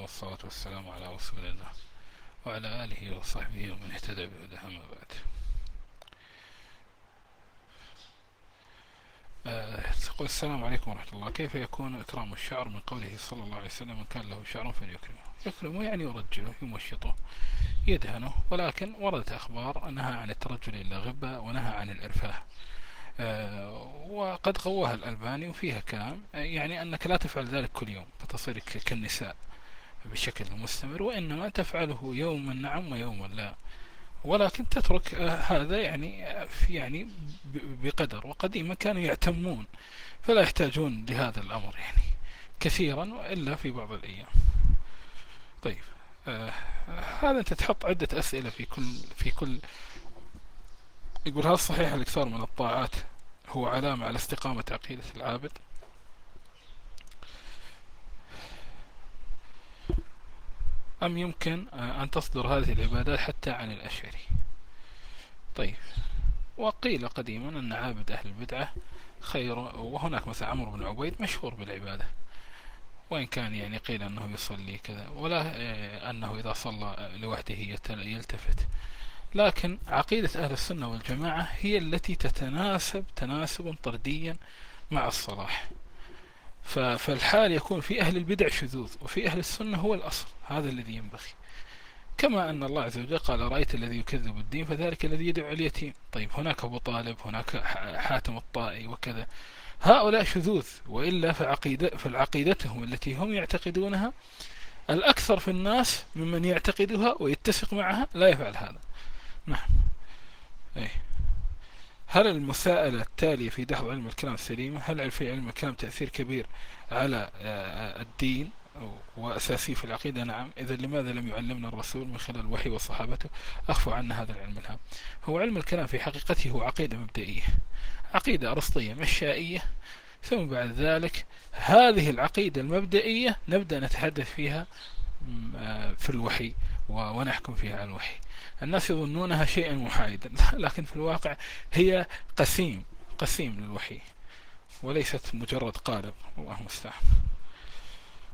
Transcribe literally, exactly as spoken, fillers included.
والصلاة والسلام على رسول الله وعلى آله وصحبه ومن اهتدى بهداه، أما بعد. آه، تقول: السلام عليكم ورحمة الله. كيف يكون إكرام الشعر من قوله صلى الله عليه وسلم: من كان له شعر فليكرمه؟ يكرمه يعني يرجله، يمشطه، يدهنه. ولكن وردت أخبار نهى عن الترجل إلا غبة، ونهى عن الإرفاه. آه، وقد قواها الألباني، وفيها كلام يعني أنك لا تفعل ذلك كل يوم فتصير كالنساء بشكل مستمر، وإنما تفعله يوما نعم ويوما لا، ولكن تترك هذا يعني يعني بقدر. وقديما كانوا يعتمون فلا يحتاجون لهذا الأمر يعني كثيرا، إلا في بعض الأيام. طيب، آه هذا أنت تحط عدة أسئلة في كل في كل يقول: هل صحيح الإكثار من الطاعات هو علامة على استقامة عقيدة العابد؟ أم يمكن أن تصدر هذه العبادات حتى عن الأشعري؟ طيب، وقيل قديما أن عابد أهل البدعة خير، وهناك مثلا عمرو بن عبيد مشهور بالعبادة، وإن كان يعني قيل أنه يصلي كذا، ولا أنه إذا صلى لوحده يلتفت. لكن عقيدة أهل السنة والجماعة هي التي تتناسب تناسبا طرديا مع الصلاح. فالحال يكون في أهل البدع شذوذ، وفي أهل السنة هو الأصل، هذا الذي ينبغي. كما أن الله عز وجل قال: رأيت الذي يكذب الدين فذلك الذي يدعو اليتيم. طيب، هناك أبو طالب، هناك حاتم الطائي وكذا، هؤلاء شذوذ، وإلا فعقيدة فالعقيدتهم التي هم يعتقدونها الأكثر في الناس ممن يعتقدها ويتسق معها لا يفعل هذا. نعم. أيه. هل المساءلة التالية في دحض علم الكلام سليمة؟ هل في علم الكلام تأثير كبير على الدين وأساسي في العقيدة؟ نعم. إذا لماذا لم يعلمنا الرسول من خلال الوحي وصحابته؟ أخفوا عنا هذا العلم الهام. هو علم الكلام في حقيقته هو عقيدة مبدئية، عقيدة أرسطية مشائية، ثم بعد ذلك هذه العقيدة المبدئية نبدأ نتحدث فيها في الوحي ونحكم فيها على الوحي. الناس يظنونها شيئا محايدا، لكن في الواقع هي قسيم قسيم للوحي، وليست مجرد قالب. الله المستعان.